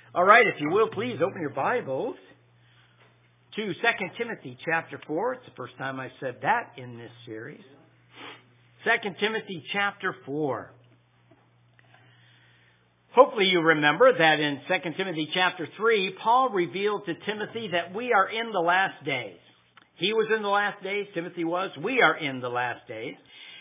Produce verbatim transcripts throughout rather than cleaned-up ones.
All right, if you will, please open your Bibles to Second Timothy chapter four. It's the first time I've said that in this series. Second Timothy chapter four. Hopefully you remember that in Second Timothy chapter three, Paul revealed to Timothy that we are in the last days. He was in the last days, Timothy was. We are in the last days.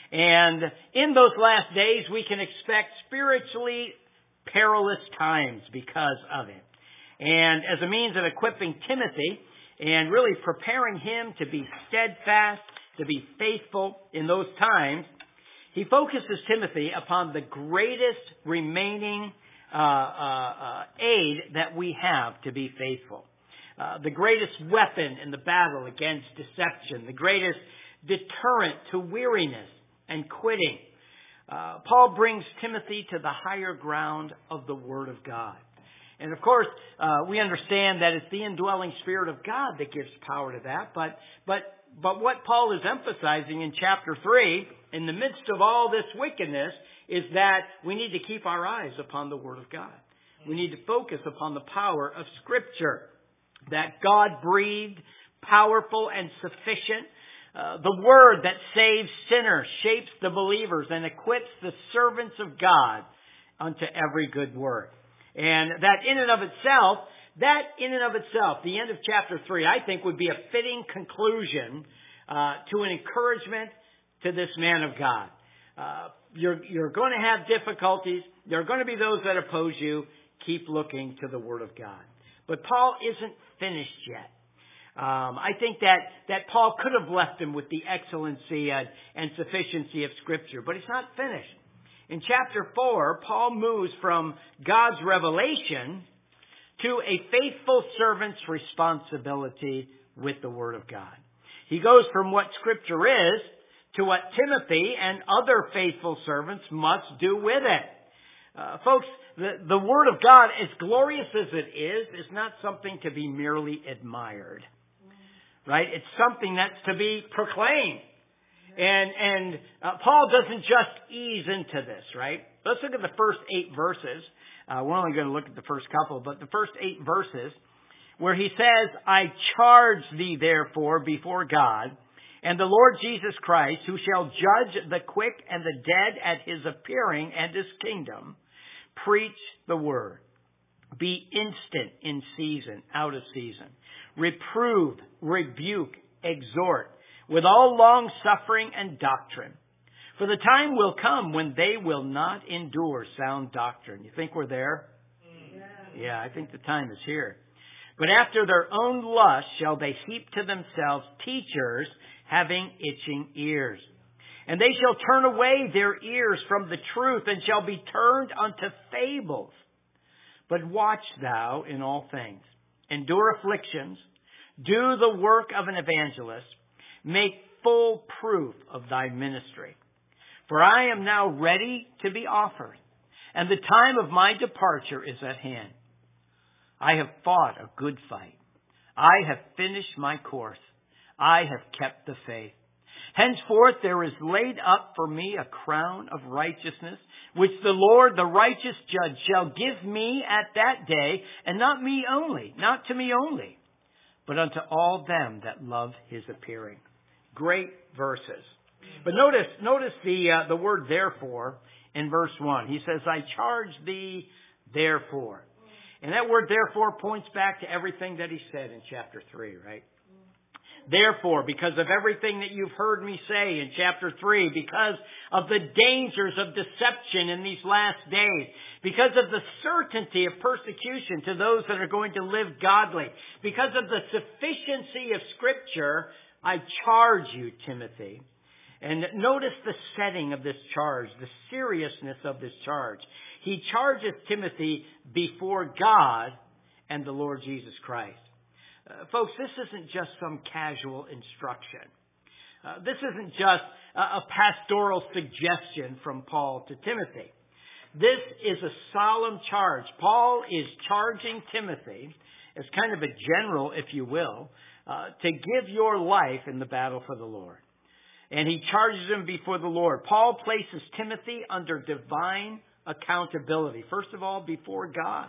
And in those last days, we can expect spiritually perilous times because of it. And as a means of equipping Timothy and really preparing him to be steadfast, to be faithful in those times, he focuses Timothy upon the greatest remaining uh, uh, uh, aid that we have to be faithful. Uh, the greatest weapon in the battle against deception, the greatest deterrent to weariness and quitting. Uh, Paul brings Timothy to the higher ground of the Word of God. And of course, uh, we understand that it's the indwelling Spirit of God that gives power to that. But, but, but what Paul is emphasizing in chapter three, in the midst of all this wickedness, is that we need to keep our eyes upon the Word of God. We need to focus upon the power of Scripture. That God-breathed, powerful, and sufficient. Uh, the Word that saves sinners, shapes the believers, and equips the servants of God unto every good work. And that in and of itself, that in and of itself, the end of chapter three, I think would be a fitting conclusion uh, to an encouragement to this man of God. Uh, you're, you're going to have difficulties. There are going to be those that oppose you. Keep looking to the Word of God. But Paul isn't finished yet. Um, I think that, that Paul could have left him with the excellency and, and sufficiency of Scripture, but he's not finished. In chapter four, Paul moves from God's revelation to a faithful servant's responsibility with the Word of God. He goes from what Scripture is to what Timothy and other faithful servants must do with it. Uh, folks, the, the Word of God, as glorious as it is, is not something to be merely admired. Right? It's something that's to be proclaimed. And, and uh, Paul doesn't just ease into this, right? Let's look at the first eight verses. Uh, we're only going to look at the first couple, but the first eight verses where he says, I charge thee therefore before God and the Lord Jesus Christ, who shall judge the quick and the dead at his appearing and his kingdom, preach the word. Be instant in season, out of season. Reprove, rebuke, exhort, with all long suffering and doctrine. For the time will come when they will not endure sound doctrine. You think we're there? Yeah, yeah, I think the time is here. But after their own lust shall they heap to themselves teachers having itching ears. And they shall turn away their ears from the truth and shall be turned unto fables. But watch thou in all things. Endure afflictions. Do the work of an evangelist. Make full proof of thy ministry. For I am now ready to be offered, and the time of my departure is at hand. I have fought a good fight. I have finished my course. I have kept the faith. Henceforth there is laid up for me a crown of righteousness, which the Lord, the righteous judge, shall give me at that day, and not me only, not to me only, but unto all them that love his appearing. Great verses. But notice, notice the uh, the word therefore in verse one. He says, I charge thee therefore. And that word therefore points back to everything that he said in chapter three, right? Therefore, because of everything that you've heard me say in chapter three, because of the dangers of deception in these last days, because of the certainty of persecution to those that are going to live godly, because of the sufficiency of Scripture, I charge you, Timothy. And notice the setting of this charge, the seriousness of this charge. He charges Timothy before God and the Lord Jesus Christ. Uh, folks, this isn't just some casual instruction. Uh, this isn't just a, a pastoral suggestion from Paul to Timothy. This is a solemn charge. Paul is charging Timothy, as kind of a general, if you will, uh, to give your life in the battle for the Lord. And he charges him before the Lord. Paul places Timothy under divine accountability. First of all, before God.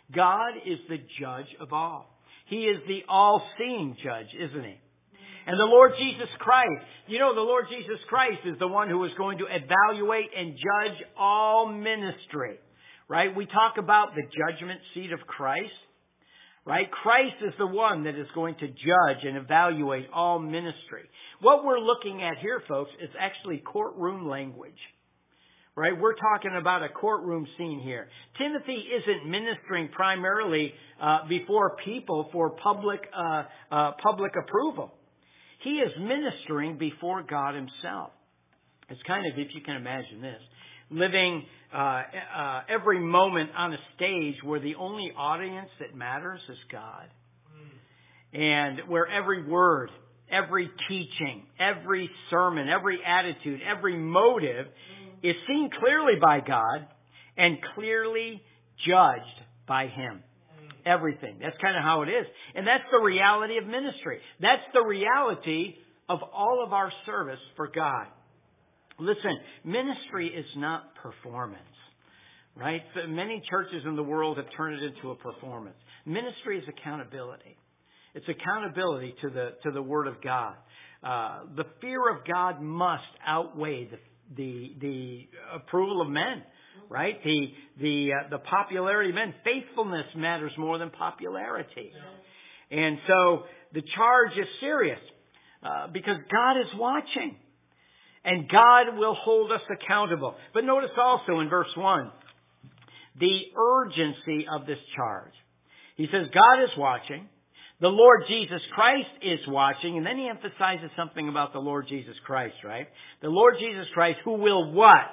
God is the judge of all. He is the all-seeing judge, isn't He? And the Lord Jesus Christ, you know, the Lord Jesus Christ is the one who is going to evaluate and judge all ministry. Right? We talk about the judgment seat of Christ. Right? Christ is the one that is going to judge and evaluate all ministry. What we're looking at here, folks, is actually courtroom language. Right? We're talking about a courtroom scene here. Timothy isn't ministering primarily uh, before people for public uh, uh, public approval. He is ministering before God Himself. It's kind of, if you can imagine this, living uh, uh, every moment on a stage where the only audience that matters is God. And where every word, every teaching, every sermon, every attitude, every motive is seen clearly by God and clearly judged by Him. Everything. That's kind of how it is. And that's the reality of ministry. That's the reality of all of our service for God. Listen, ministry is not performance, right? So many churches in the world have turned it into a performance. Ministry is accountability. It's accountability to the to the Word of God. Uh, the fear of God must outweigh the the the approval of men, right? The the uh, the popularity of men. Faithfulness matters more than popularity, and so the charge is serious uh, because God is watching. And God will hold us accountable. But notice also in verse one, the urgency of this charge. He says, God is watching. The Lord Jesus Christ is watching. And then he emphasizes something about the Lord Jesus Christ, right? The Lord Jesus Christ, who will what?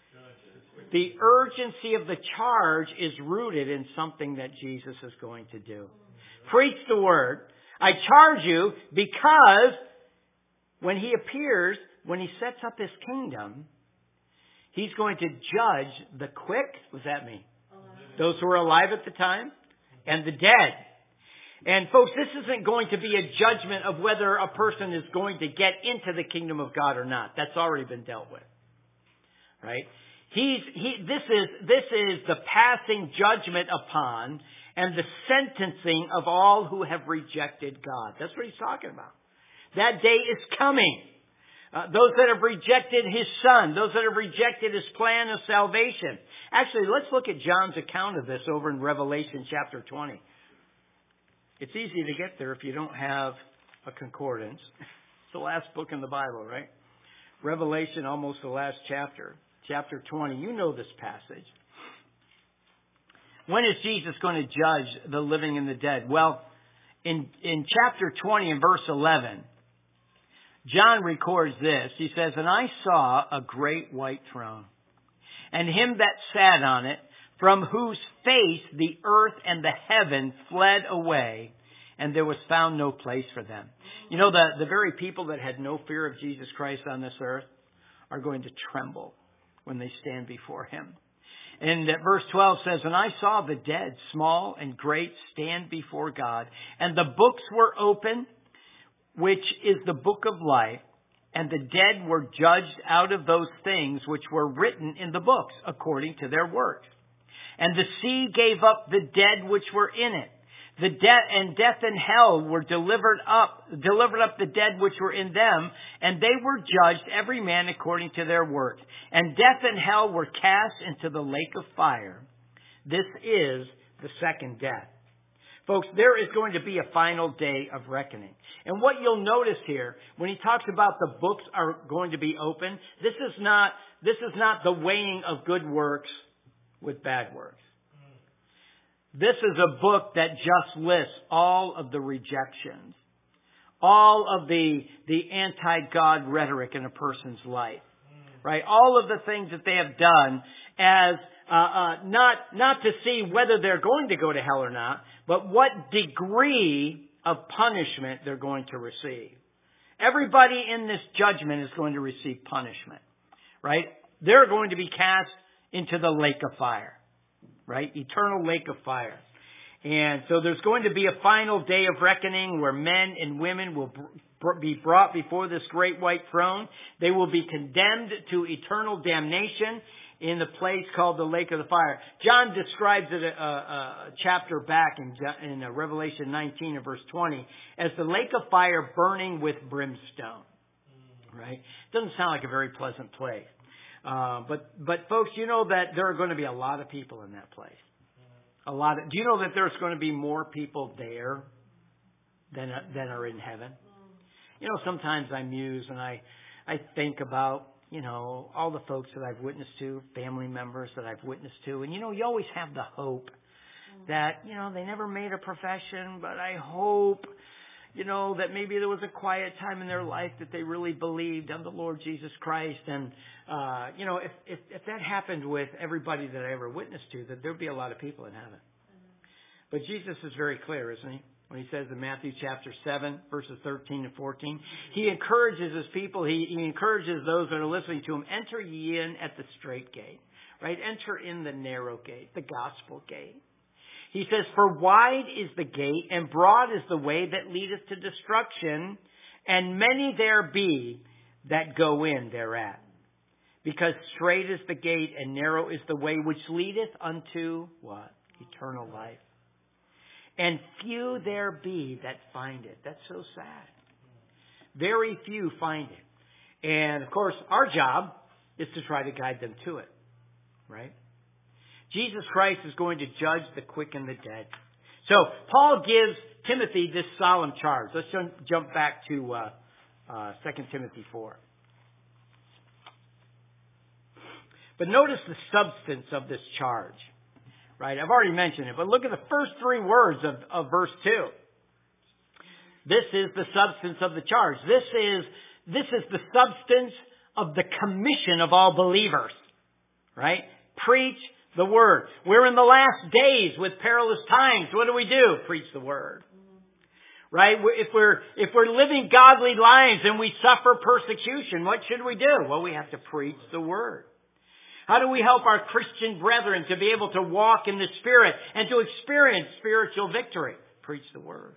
The urgency of the charge is rooted in something that Jesus is going to do. Preach the word. I charge you because when he appears, when he sets up his kingdom, he's going to judge the quick. What does that mean? Those who were alive at the time and the dead. And folks, this isn't going to be a judgment of whether a person is going to get into the kingdom of God or not. That's already been dealt with. Right? He's, he, this is, this is the passing judgment upon and the sentencing of all who have rejected God. That's what he's talking about. That day is coming. Uh, those that have rejected His Son, those that have rejected His plan of salvation. Actually, let's look at John's account of this over in Revelation chapter twenty. It's easy to get there if you don't have a concordance. It's the last book in the Bible, right? Revelation, almost the last chapter. Chapter twenty. You know this passage. When is Jesus going to judge the living and the dead? Well, in, in chapter twenty and verse eleven, John records this. He says, and I saw a great white throne, and him that sat on it, from whose face the earth and the heaven fled away, and there was found no place for them. You know, the, the very people that had no fear of Jesus Christ on this earth are going to tremble when they stand before Him. And verse twelve says, and I saw the dead, small and great, stand before God, and the books were open, which is the book of life, and the dead were judged out of those things which were written in the books, according to their works. And the sea gave up the dead which were in it. The death and death and hell were delivered up, delivered up the dead which were in them, and they were judged every man according to their work. And death and hell were cast into the lake of fire. This is the second death. Folks, there is going to be a final day of reckoning. And what you'll notice here, when he talks about the books are going to be open, this is not, this is not the weighing of good works with bad works. This is a book that just lists all of the rejections, all of the, the anti-God rhetoric in a person's life, right? All of the things that they have done as uh, uh, not not to see whether they're going to go to hell or not, but what degree of punishment they're going to receive. Everybody in this judgment is going to receive punishment, right? They're going to be cast into the lake of fire, right? Eternal lake of fire. And so there's going to be a final day of reckoning where men and women will br- be brought before this great white throne. They will be condemned to eternal damnation. in the place called the lake of the fire. John describes it a, a, a chapter back in, in Revelation nineteen and verse twenty as the lake of fire burning with brimstone. Right? Doesn't sound like a very pleasant place. Uh, but, but folks, you know that there are going to be a lot of people in that place. A lot of, do you know that there's going to be more people there than, than are in heaven? You know, sometimes I muse and I, I think about, you know, all the folks that I've witnessed to, family members that I've witnessed to. And, you know, you always have the hope that, you know, they never made a profession, but I hope, you know, that maybe there was a quiet time in their life that they really believed on the Lord Jesus Christ. And, uh, you know, if, if, if that happened with everybody that I ever witnessed to, that there'd be a lot of people in heaven. But Jesus is very clear, isn't he? When he says in Matthew chapter seven, verses thirteen and fourteen, he encourages his people, he, he encourages those that are listening to him, enter ye in at the straight gate, right? Enter in the narrow gate, the gospel gate. He says, for wide is the gate and broad is the way that leadeth to destruction, and many there be that go in thereat. Because straight is the gate and narrow is the way which leadeth unto what? Eternal life. And few there be that find it. That's so sad. Very few find it. And of course, our job is to try to guide them to it. Right? Jesus Christ is going to judge the quick and the dead. So, Paul gives Timothy this solemn charge. Let's jump back to uh, uh, Second Timothy four. But notice the substance of this charge. Right? I've already mentioned it, but look at the first three words of, of verse two. This is the substance of the charge. This is, this is the substance of the commission of all believers. Right? Preach the word. We're in the last days with perilous times. What do we do? Preach the word. Right? If we're, if we're living godly lives and we suffer persecution, what should we do? Well, we have to preach the word. How do we help our Christian brethren to be able to walk in the Spirit and to experience spiritual victory? Preach the word.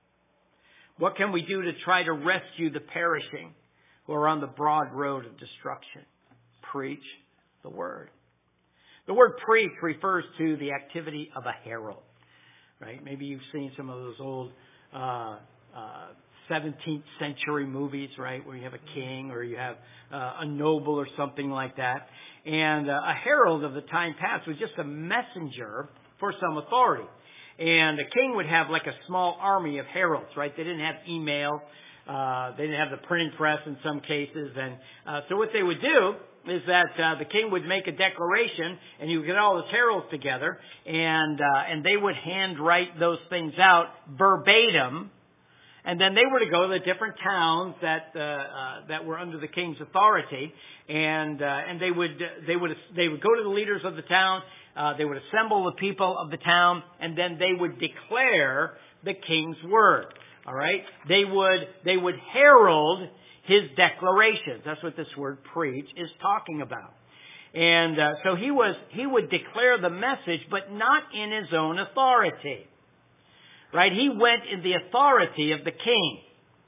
What can we do to try to rescue the perishing who are on the broad road of destruction? Preach the word. The word preach refers to the activity of a herald. Right? Maybe you've seen some of those old uh, uh, seventeenth century movies, right, where you have a king or you have uh, a noble or something like that. And uh, a herald of the time past was just a messenger for some authority. And the king would have like a small army of heralds, right? They didn't have email. Uh, they didn't have the printing press in some cases. And uh, so what they would do is that uh, the king would make a declaration and he would get all his heralds together and, uh, and they would handwrite those things out verbatim. And then they were to go to the different towns that uh, uh, that were under the king's authority, and uh, and they would they would they would go to the leaders of the town. Uh, they would assemble the people of the town, and then they would declare the king's word. All right, they would they would herald his declarations. That's what this word "preach" is talking about. And uh, so he was he would declare the message, but not in his own authority. Right? He went in the authority of the king.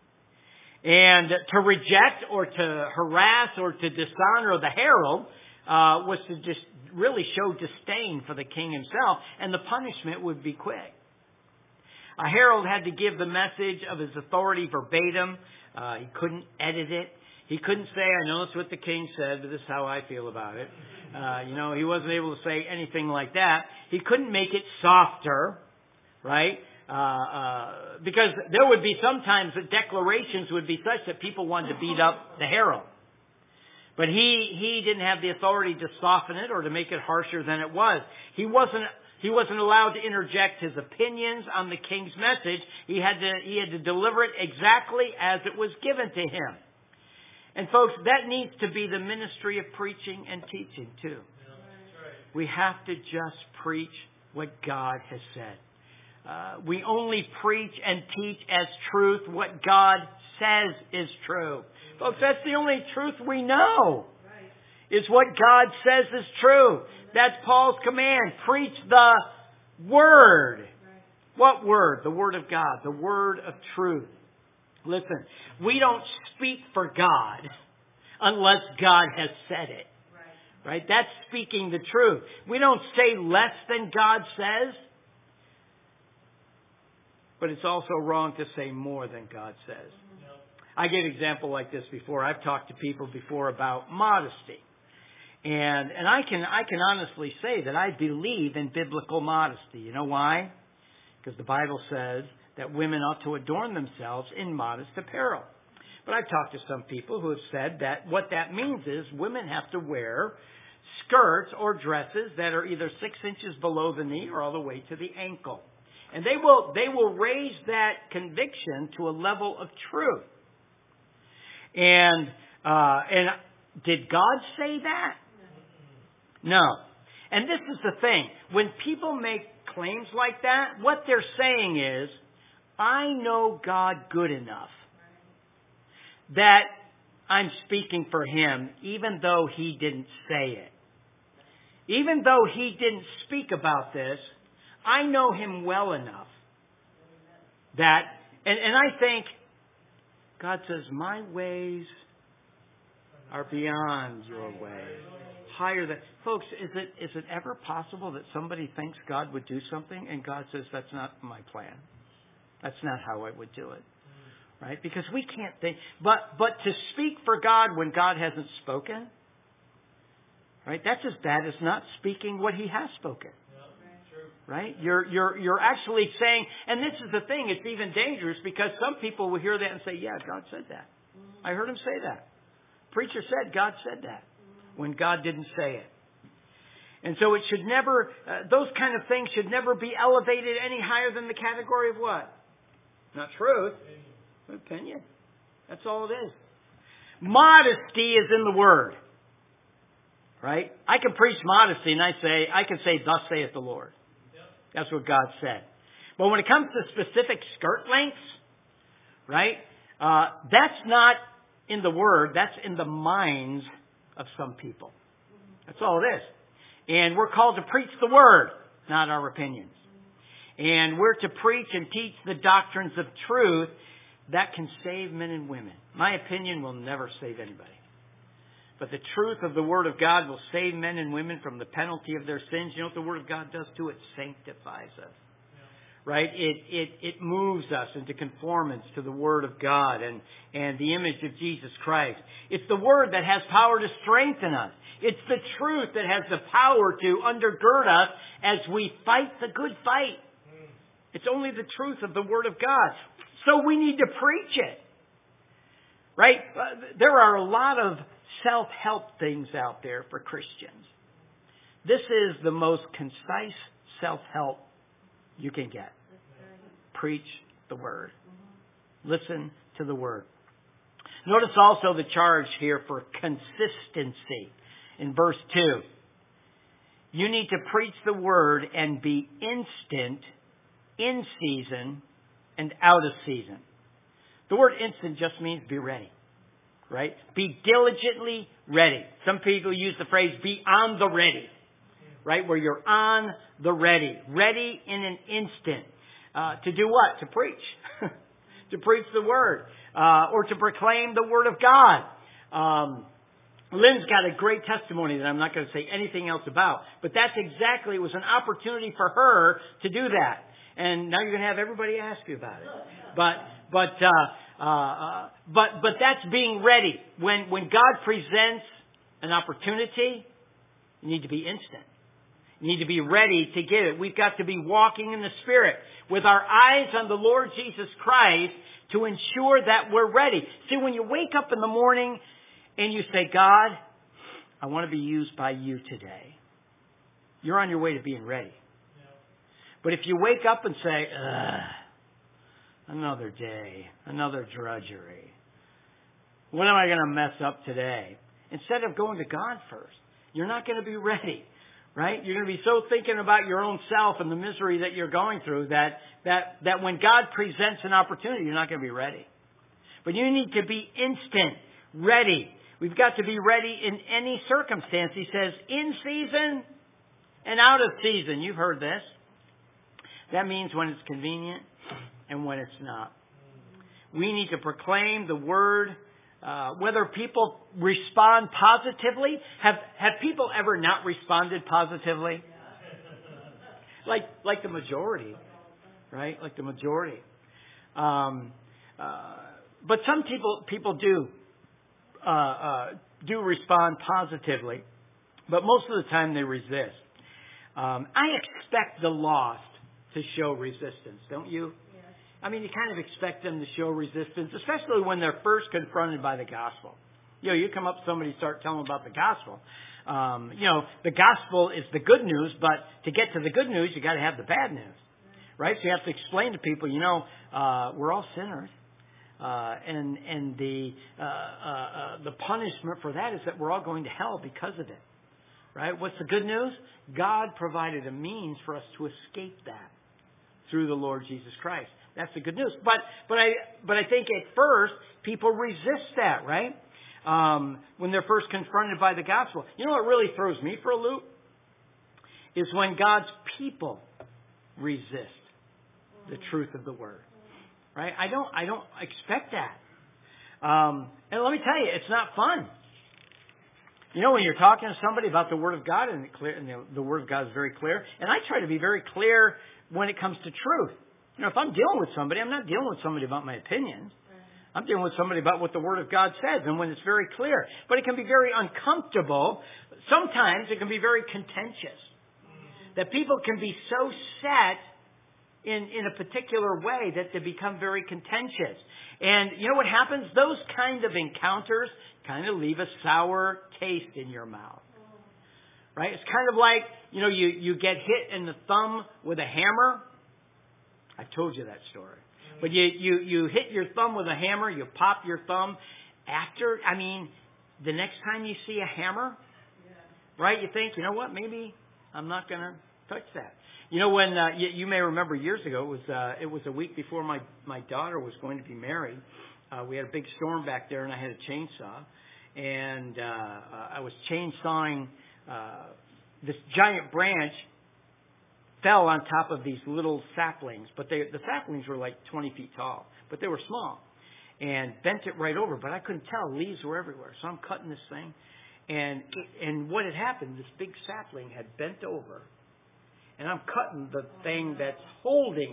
And to reject or to harass or to dishonor the herald uh, was to just really show disdain for the king himself, and the punishment would be quick. A herald had to give the message of his authority verbatim. Uh, he couldn't edit it. He couldn't say, I know it's what the king said, but this is how I feel about it. Uh, you know, he wasn't able to say anything like that. He couldn't make it softer, right? Uh, uh, because there would be sometimes that declarations would be such that people wanted to beat up the herald. But he, he didn't have the authority to soften it or to make it harsher than it was. He wasn't, he wasn't allowed to interject his opinions on the king's message. He had to, he had to deliver it exactly as it was given to him. And folks, that needs to be the ministry of preaching and teaching too. We have to just preach what God has said. Uh, we only preach and teach as truth what God says is true. Folks, that's the only truth we know. Is what God says is true. That's Paul's command. Preach the Word. What Word? The Word of God. The Word of truth. Listen, we don't speak for God unless God has said it. Right? That's speaking the truth. We don't say less than God says. But it's also wrong to say more than God says. I get an example like this before. I've talked to people before about modesty. And and I can I can honestly say that I believe in biblical modesty. You know why? Because the Bible says that women ought to adorn themselves in modest apparel. But I've talked to some people who have said that what that means is women have to wear skirts or dresses that are either six inches below the knee or all the way to the ankle. And they will they will raise that conviction to a level of truth. And uh, and did God say that? No. And this is the thing. When people make claims like that, what they're saying is, I know God good enough that I'm speaking for Him, even though He didn't say it. Even though He didn't speak about this, I know Him well enough that, and, and I think, God says, my ways are beyond your ways. Higher than, folks, is it, is it ever possible that somebody thinks God would do something and God says, that's not my plan. That's not how I would do it. Right? Because we can't think, but, but to speak for God when God hasn't spoken, right? That's as bad as not speaking what He has spoken. Right? You're, you're, you're actually saying, and this is the thing, it's even dangerous because some people will hear that and say, yeah, God said that. I heard him say that. Preacher said God said that when God didn't say it. And so it should never, uh, those kind of things should never be elevated any higher than the category of what? Not truth, but opinion. That's all it is. Modesty is in the Word. Right? I can preach modesty and I say, I can say, thus saith the Lord. That's what God said. But when it comes to specific skirt lengths, right, uh, that's not in the Word. That's in the minds of some people. That's all it is. And we're called to preach the Word, not our opinions. And we're to preach and teach the doctrines of truth that can save men and women. My opinion will never save anybody. But the truth of the Word of God will save men and women from the penalty of their sins. You know what the Word of God does too? It sanctifies us. Yeah. Right? It, it, it moves us into conformance to the Word of God and, and the image of Jesus Christ. It's the Word that has power to strengthen us. It's the truth that has the power to undergird us as we fight the good fight. Mm. It's only the truth of the Word of God. So we need to preach it. Right? Uh, there are a lot of self-help things out there for Christians. This is the most concise self-help you can get. Preach the Word. Listen to the Word. Notice also the charge here for consistency in verse two. You need to preach the Word and be instant, in season, and out of season. The word instant just means be ready. Right? Be diligently ready. Some people use the phrase be on the ready. Right? Where you're on the ready. Ready in an instant. Uh, to do what? To preach. To preach the Word. Uh, or to proclaim the Word of God. Um, Lynn's got a great testimony that I'm not going to say anything else about. But that's exactly, it was an opportunity for her to do that. And now you're going to have everybody ask you about it. But, but, uh, Uh, uh, but but that's being ready. When when God presents an opportunity, you need to be instant. You need to be ready to get it. We've got to be walking in the Spirit with our eyes on the Lord Jesus Christ to ensure that we're ready. See, when you wake up in the morning and you say, God, I want to be used by you today, you're on your way to being ready. But if you wake up and say, ugh, another day, another drudgery. What am I going to mess up today? Instead of going to God first, you're not going to be ready, right? You're going to be so thinking about your own self and the misery that you're going through that, that, that when God presents an opportunity, you're not going to be ready. But you need to be instant, ready. We've got to be ready in any circumstance. He says, in season and out of season. You've heard this. That means when it's convenient and when it's not. We need to proclaim the Word uh, whether people respond positively. Have have people ever not responded positively? Like like the majority, right? Like the majority. Um, uh, but some people people do uh, uh, do respond positively, but most of the time they resist. Um, I expect the lost to show resistance, don't you? Yes. I mean, you kind of expect them to show resistance, especially when they're first confronted by the gospel. You know, you come up to somebody and start telling them about the gospel. Um, you know, the gospel is the good news, but to get to the good news, you got to have the bad news, right? So you have to explain to people, you know, uh, we're all sinners, uh, and and the uh, uh, uh, the punishment for that is that we're all going to hell because of it, right? What's the good news? God provided a means for us to escape that through the Lord Jesus Christ. That's the good news. But but I but I think at first people resist that, right? Um, when they're first confronted by the gospel. You know what really throws me for a loop? Is when God's people resist the truth of the Word. Right? I don't I don't expect that. Um, and let me tell you, it's not fun. You know, when you're talking to somebody about the Word of God, and, it clear, and the, the Word of God is very clear, and I try to be very clear when it comes to truth. You know, if I'm dealing with somebody, I'm not dealing with somebody about my opinions. I'm dealing with somebody about what the Word of God says, and when it's very clear. But it can be very uncomfortable. Sometimes it can be very contentious. That people can be so set in, in a particular way that they become very contentious. And you know what happens? Those kind of encounters kind of leave a sour taste in your mouth. Right? It's kind of like, you know, you, you get hit in the thumb with a hammer. I've told you that story. But you, you, you hit your thumb with a hammer, you pop your thumb. After, I mean, the next time you see a hammer, right, you think, you know what, maybe I'm not going to touch that. You know, when, uh, you, you may remember years ago, it was, uh, it was a week before my, my daughter was going to be married. Uh, we had a big storm back there and I had a chainsaw. And, uh, uh I was chainsawing, uh, this giant branch fell on top of these little saplings, but they, the saplings were like twenty feet tall, but they were small, and bent it right over. But I couldn't tell; leaves were everywhere. So I'm cutting this thing, and and what had happened? This big sapling had bent over, and I'm cutting the thing that's holding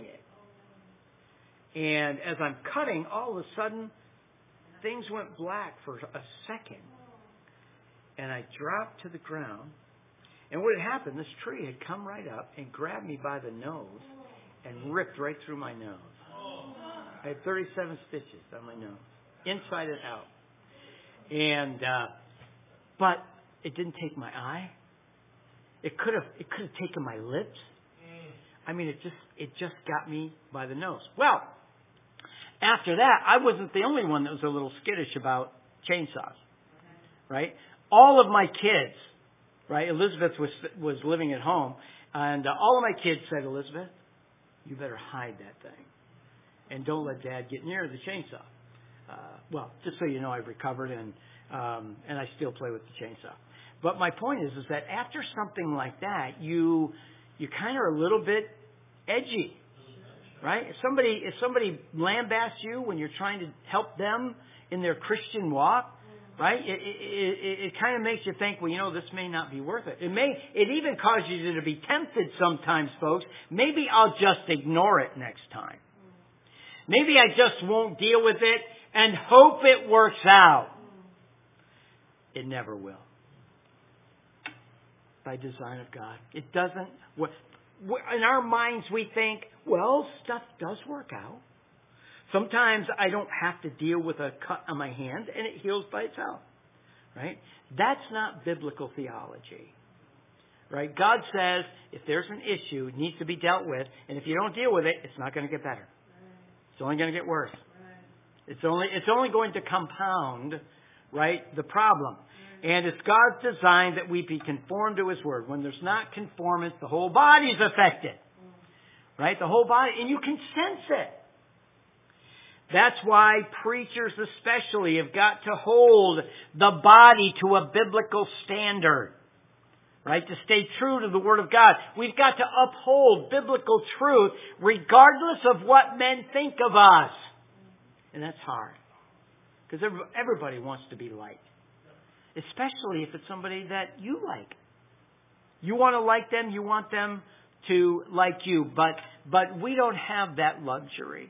it. And as I'm cutting, all of a sudden, things went black for a second, and I dropped to the ground. And what had happened, this tree had come right up and grabbed me by the nose and ripped right through my nose. I had thirty-seven stitches on my nose, inside and out. And, uh, but it didn't take my eye. It could have, it could have taken my lips. I mean, it just, it just got me by the nose. Well, after that, I wasn't the only one that was a little skittish about chainsaws. Right? All of my kids, right? Elizabeth was was living at home, and uh, all of my kids said, Elizabeth, you better hide that thing, and don't let Dad get near the chainsaw. Uh, well, just so you know, I've recovered, and um, and I still play with the chainsaw. But my point is, is that after something like that, you you kind of are a little bit edgy, right? If somebody if somebody lambasts you when you're trying to help them in their Christian walk, right? It, it, it, it kind of makes you think, well, you know, this may not be worth it. It may, it even causes you to be tempted sometimes, folks. Maybe I'll just ignore it next time. Maybe I just won't deal with it and hope it works out. It never will. By design of God. It doesn't, in our minds we think, well, stuff does work out. Sometimes I don't have to deal with a cut on my hand and it heals by itself. Right? That's not biblical theology. Right? God says if there's an issue, it needs to be dealt with, and if you don't deal with it, it's not going to get better. It's only going to get worse. It's only it's only going to compound, right, the problem. And it's God's design that we be conformed to His Word. When there's not conformance, the whole body's affected. Right? The whole body, and you can sense it. That's why preachers especially have got to hold the body to a biblical standard. Right? To stay true to the Word of God. We've got to uphold biblical truth regardless of what men think of us. And that's hard. Because everybody wants to be liked. Especially if it's somebody that you like. You want to like them, you want them to like you. But but we don't have that luxury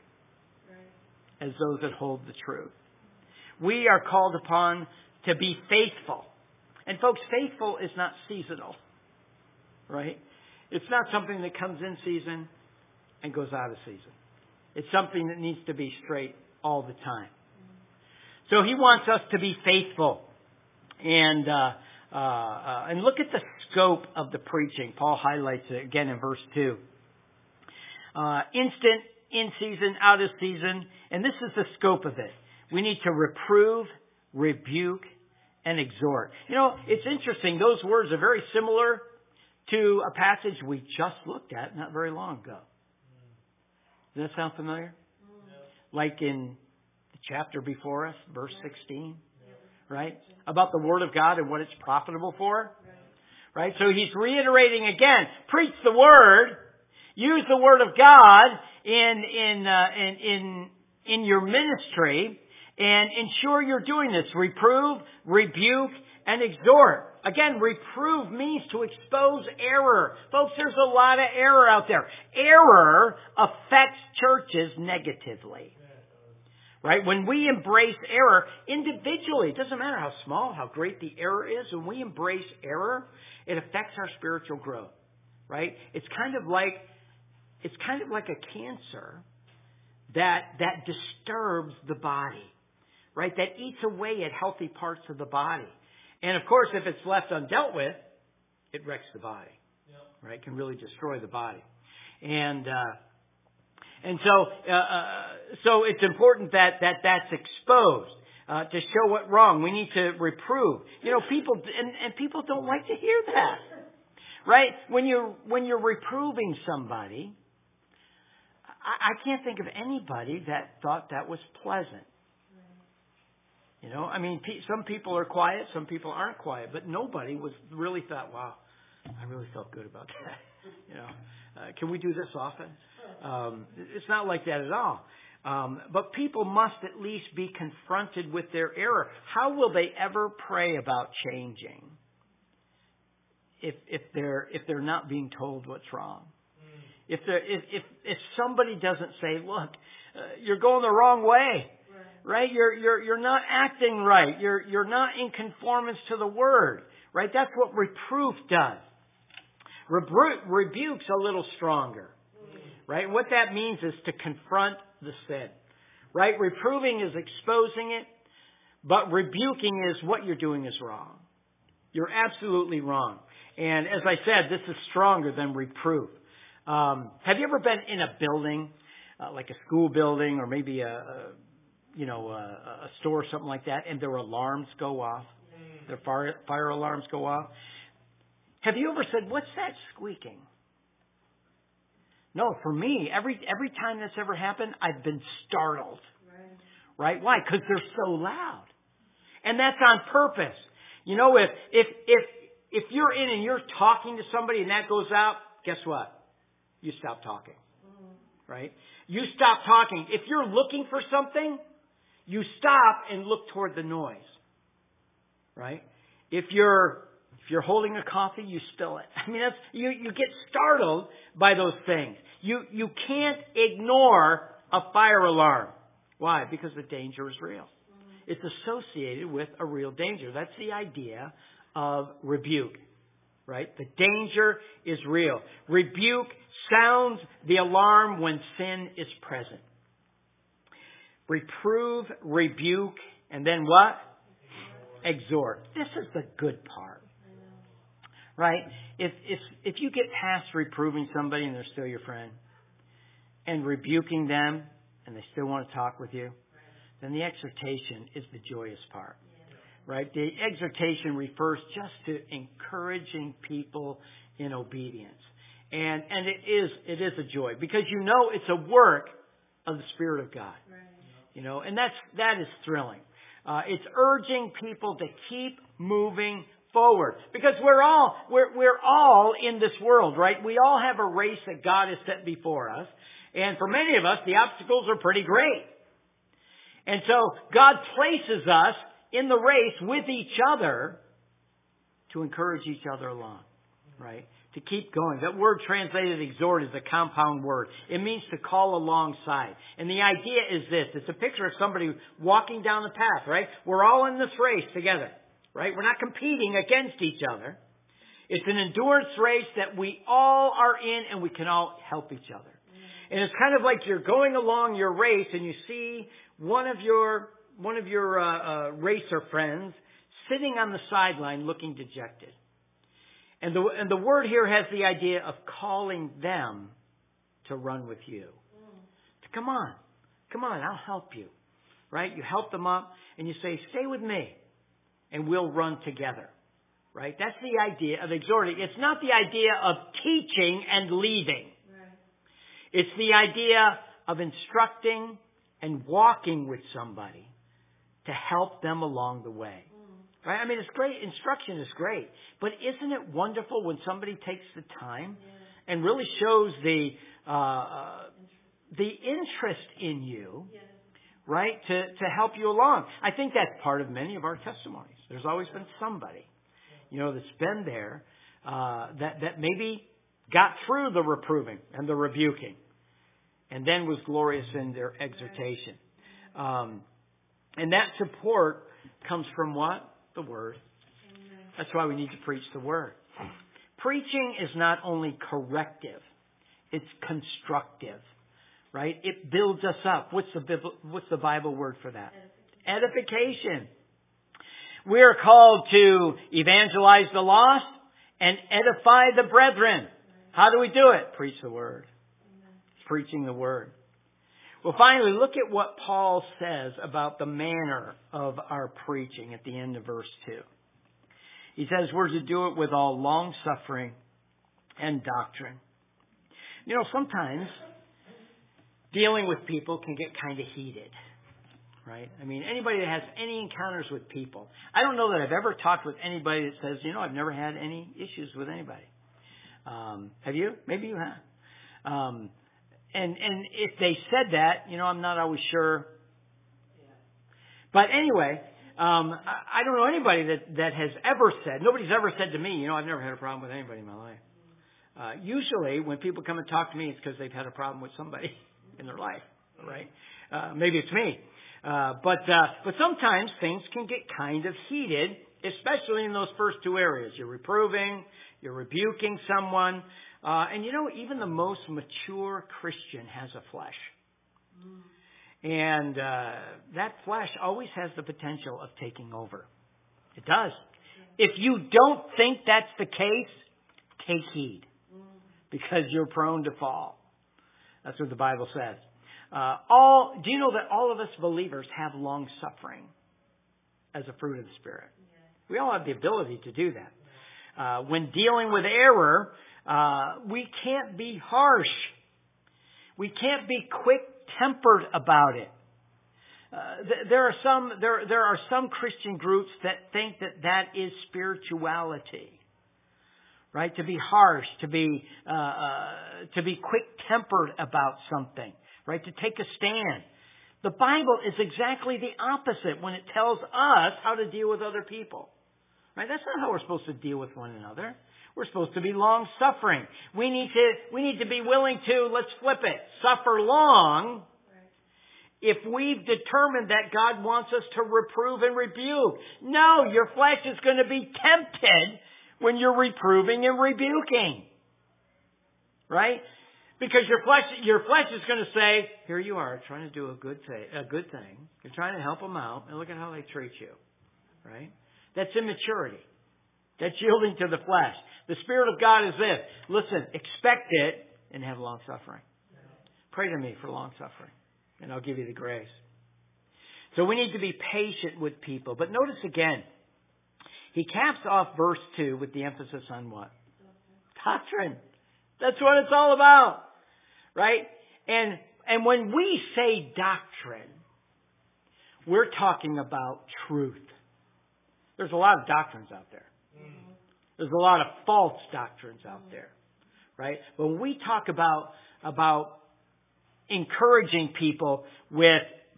as those that hold the truth. We are called upon to be faithful. And folks, faithful is not seasonal. Right? It's not something that comes in season and goes out of season. It's something that needs to be straight all the time. So He wants us to be faithful. And uh, uh, uh, and look at the scope of the preaching. Paul highlights it again in verse two. Uh, instant, in season, out of season. And this is the scope of it. We need to reprove, rebuke, and exhort. You know, it's interesting. Those words are very similar to a passage we just looked at not very long ago. Does that sound familiar? Like in the chapter before us, verse sixteen. Right? About the Word of God and what it's profitable for. Right? So he's reiterating again, preach the Word, use the Word of God in in uh, in in in your ministry, and ensure you're doing this. Reprove, rebuke, and exhort. Again, reprove means to expose error. Folks, there's a lot of error out there. Error affects churches negatively. Right? When we embrace error individually, it doesn't matter how small, how great the error is, when we embrace error, it affects our spiritual growth. Right? It's kind of like it's kind of like a cancer that that disturbs the body. Right? That eats away at healthy parts of the body. And of course, if it's left undealt with, it wrecks the body. Right? It can really destroy the body. And uh And so, uh, uh, so it's important that, that that's exposed, uh, to show what wrong. We need to reprove. You know, people, and, and people don't like to hear that. Right? When you're, when you're reproving somebody, I, I can't think of anybody that thought that was pleasant. You know, I mean, some people are quiet, some people aren't quiet, but nobody was really thought, wow, I really felt good about that. You know, uh, can we do this often? Um, it's not like that at all. Um, but people must at least be confronted with their error. How will they ever pray about changing if if they're if they're not being told what's wrong? If there if if, if somebody doesn't say, look, uh, you're going the wrong way, right? You're you're you're not acting right. You're you're not in conformance to the Word, right? That's what reproof does. Rebu- rebuke's a little stronger. Right? And what that means is to confront the sin. Right? Reproving is exposing it, but rebuking is what you're doing is wrong. You're absolutely wrong. And as I said, this is stronger than reproof. Um, have you ever been in a building, uh, like a school building or maybe a, a you know, a, a store or something like that, and their alarms go off? Their fire, fire alarms go off? Have you ever said, what's that squeaking? No, for me, every every time that's ever happened, I've been startled. Right? Right? Why? Because they're so loud. And that's on purpose. You know, if if if if you're in and you're talking to somebody and that goes out, guess what? You stop talking. Right? You stop talking. If you're looking for something, you stop and look toward the noise. Right? If you're If you're holding a coffee, you spill it. I mean, that's, you, you get startled by those things. You, you can't ignore a fire alarm. Why? Because the danger is real. It's associated with a real danger. That's the idea of rebuke, right? The danger is real. Rebuke sounds the alarm when sin is present. Reprove, rebuke, and then what? Exhort. This is the good part. Right? If if if you get past reproving somebody and they're still your friend, and rebuking them and they still want to talk with you, then the exhortation is the joyous part. Right? The exhortation refers just to encouraging people in obedience. And and it is it is a joy because you know it's a work of the Spirit of God. You know, and that's that is thrilling. Uh, it's urging people to keep moving forward, because we're all we're we're all in this world, right? We all have a race that God has set before us, and for many of us, the obstacles are pretty great. And so God places us in the race with each other to encourage each other along, right? To keep going. That word translated exhort is a compound word. It means to call alongside. And the idea is this. It's a picture of somebody walking down the path, right? We're all in this race together, right? We're not competing against each other. It's an endurance race that we all are in and we can all help each other. And it's kind of like you're going along your race and you see one of your one of your uh, uh, racer friends sitting on the sideline looking dejected. And the and the word here has the idea of calling them to run with you. To come on, come on, I'll help you. Right? You help them up and you say, stay with me and we'll run together. Right? That's the idea of exhorting. It's not the idea of teaching and leaving. Right. It's the idea of instructing and walking with somebody to help them along the way. Mm. Right? I mean, it's great. Instruction is great. But isn't it wonderful when somebody takes the time yeah. and really shows the uh, the interest in you, yeah. right, to, to help you along? I think that's part of many of our testimonies. There's always been somebody, you know, that's been there uh, that that maybe got through the reproving and the rebuking, and then was glorious in their exhortation. Um, and that support comes from what? The Word. That's why we need to preach the Word. Preaching is not only corrective, it's constructive, right? It builds us up. What's the Bible, what's the Bible word for that? Edification. We are called to evangelize the lost and edify the brethren. How do we do it? Preach the Word. Preaching the Word. Well, finally, look at what Paul says about the manner of our preaching at the end of verse two. He says we're to do it with all long suffering and doctrine. You know, sometimes dealing with people can get kind of heated. Right? I mean, anybody that has any encounters with people. I don't know that I've ever talked with anybody that says, you know, I've never had any issues with anybody. Um, have you? Maybe you have. Um, and and if they said that, you know, I'm not always sure. But anyway, um, I, I don't know anybody that, that has ever said, nobody's ever said to me, you know, I've never had a problem with anybody in my life. Uh, usually when people come and talk to me, it's because they've had a problem with somebody in their life, right? Uh, maybe it's me. Uh, but, uh, but sometimes things can get kind of heated, especially in those first two areas. You're reproving, you're rebuking someone. Uh, and you know, even the most mature Christian has a flesh. And, uh, that flesh always has the potential of taking over. It does. If you don't think that's the case, take heed. Because you're prone to fall. That's what the Bible says. Uh, all, do you know that all of us believers have long suffering as a fruit of the Spirit? We all have the ability to do that. Uh, when dealing with error, uh, we can't be harsh. We can't be quick-tempered about it. Uh, th- there are some there there are some Christian groups that think that that is spirituality. Right? To be harsh, to be uh, uh, to be quick-tempered about something. Right? To take a stand. The Bible is exactly the opposite when it tells us how to deal with other people. Right? That's not how we're supposed to deal with one another. We're supposed to be long-suffering. We need to we need to be willing to, let's flip it, suffer long if we've determined that God wants us to reprove and rebuke. No, your flesh is going to be tempted when you're reproving and rebuking. Right? Because your flesh, your flesh is going to say, here you are trying to do a good thing, a good thing. You're trying to help them out, and look at how they treat you. Right? That's immaturity. That's yielding to the flesh. The Spirit of God is this. Listen, expect it and have long suffering. Pray to me for long suffering, and I'll give you the grace. So we need to be patient with people. But notice again, he caps off verse two with the emphasis on what? Doctrine. That's what it's all about. Right? And and when we say doctrine, we're talking about truth. There's a lot of doctrines out there. There's a lot of false doctrines out there. Right? But when we talk about about encouraging people with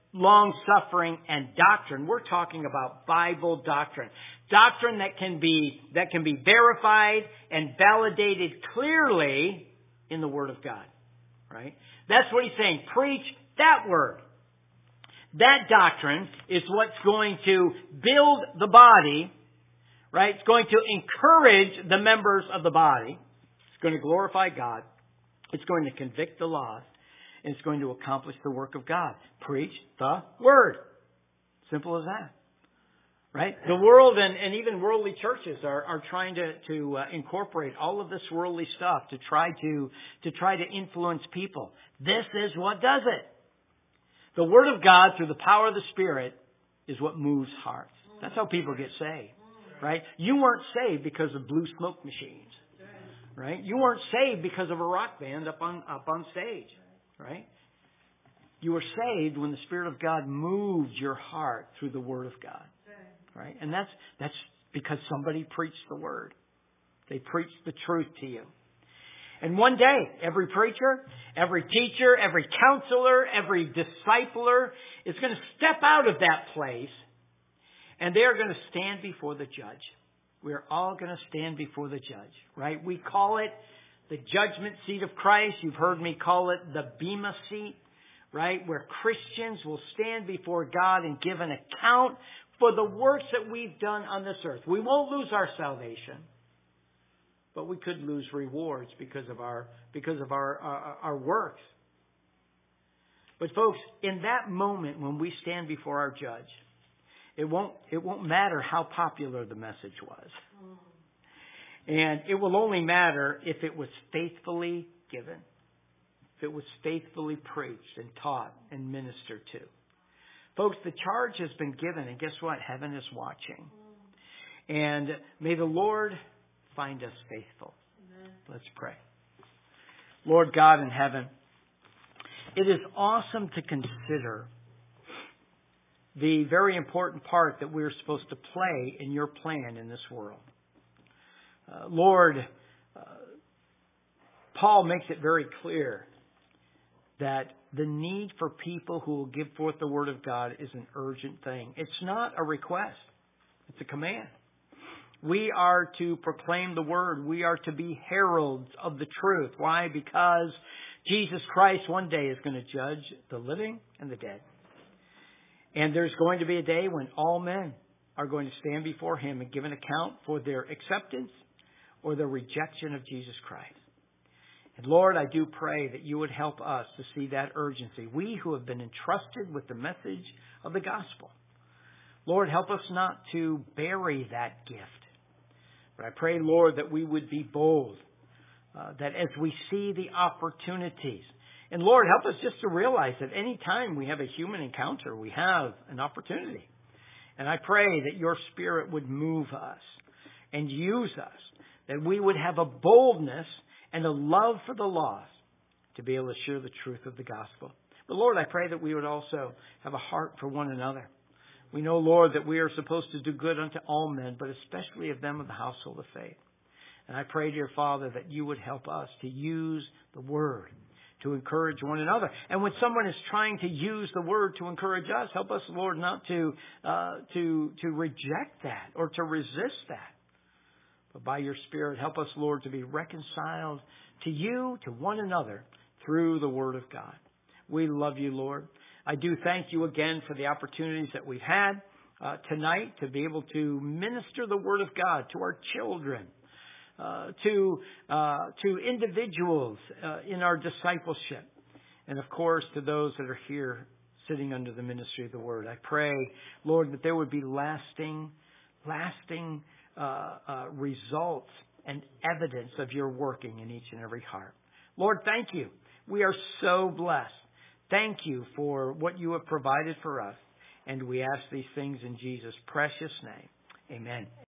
long-suffering, and doctrine. We're talking about Bible doctrine. Doctrine that can be, that can be verified and validated clearly in the Word of God. Right? That's what he's saying. Preach that Word. That doctrine is what's going to build the body, right? It's going to encourage the members of the body. It's going to glorify God. It's going to convict the lost. And it's going to accomplish the work of God. Preach the Word. Simple as that. Right? The world and, and even worldly churches are, are trying to, to uh, incorporate all of this worldly stuff to try to, to try to influence people. This is what does it. The Word of God, through the power of the Spirit, is what moves hearts. That's how people get saved. Right? You weren't saved because of blue smoke machines. Right? You weren't saved because of a rock band up on, up on stage. Right? You were saved when the Spirit of God moved your heart through the Word of God. Right? And that's, that's because somebody preached the Word. They preached the truth to you. And one day, every preacher, every teacher, every counselor, every discipler is going to step out of that place and they are going to stand before the judge. We're all going to stand before the judge, right? We call it the judgment seat of Christ. You've heard me call it the Bema seat, right? Where Christians will stand before God and give an account for the works that we've done on this earth. We won't lose our salvation. But we could lose rewards because of our because of our, our our works. But folks, in that moment when we stand before our judge, it won't it won't matter how popular the message was. And it will only matter if it was faithfully given. If it was faithfully preached and taught and ministered to. Folks, the charge has been given, and guess what? Heaven is watching. And may the Lord find us faithful. Amen. Let's pray. Lord God in heaven, it is awesome to consider the very important part that we're supposed to play in your plan in this world. Uh, Lord, uh, Paul makes it very clear that the need for people who will give forth the Word of God is an urgent thing. It's not a request. It's a command. We are to proclaim the Word. We are to be heralds of the truth. Why? Because Jesus Christ one day is going to judge the living and the dead. And there's going to be a day when all men are going to stand before Him and give an account for their acceptance or their rejection of Jesus Christ. And Lord, I do pray that you would help us to see that urgency. We who have been entrusted with the message of the gospel. Lord, help us not to bury that gift. But I pray, Lord, that we would be bold, uh, that as we see the opportunities, and Lord, help us just to realize that any time we have a human encounter, we have an opportunity. And I pray that your Spirit would move us and use us, that we would have a boldness and a love for the lost to be able to share the truth of the gospel. But Lord, I pray that we would also have a heart for one another. We know, Lord, that we are supposed to do good unto all men, but especially of them of the household of faith. And I pray, dear Father, that you would help us to use the Word to encourage one another. And when someone is trying to use the Word to encourage us, help us, Lord, not to uh, to to reject that or to resist that. But by your Spirit, help us, Lord, to be reconciled to you, to one another, through the Word of God. We love you, Lord. I do thank you again for the opportunities that we've had uh, tonight to be able to minister the Word of God to our children, uh, to uh, to individuals uh, in our discipleship, and of course to those that are here sitting under the ministry of the Word. I pray, Lord, that there would be lasting, lasting uh, uh, results and evidence of your working in each and every heart. Lord, thank you. We are so blessed. Thank you for what you have provided for us. And we ask these things in Jesus' precious name. Amen.